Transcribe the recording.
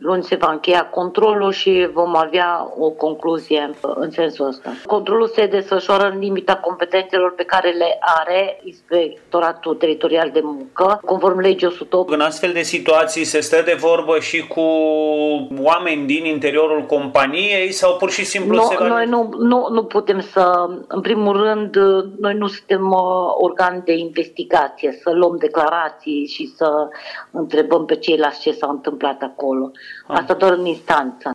Luni se va încheia controlul și vom avea o concluzie în sensul ăsta. Controlul se desfășoară în limita competențelor pe care le are Inspectoratul Teritorial de Muncă, conform legii 108. În astfel de situații se stă de vorbă și cu oameni din interiorul companiei sau pur și simplu Noi nu putem să, în primul rând, noi nu suntem organ de investigație, să luăm declarații și să întrebăm pe ceilalți ce s-a întâmplat acolo. Asta doar în instanță.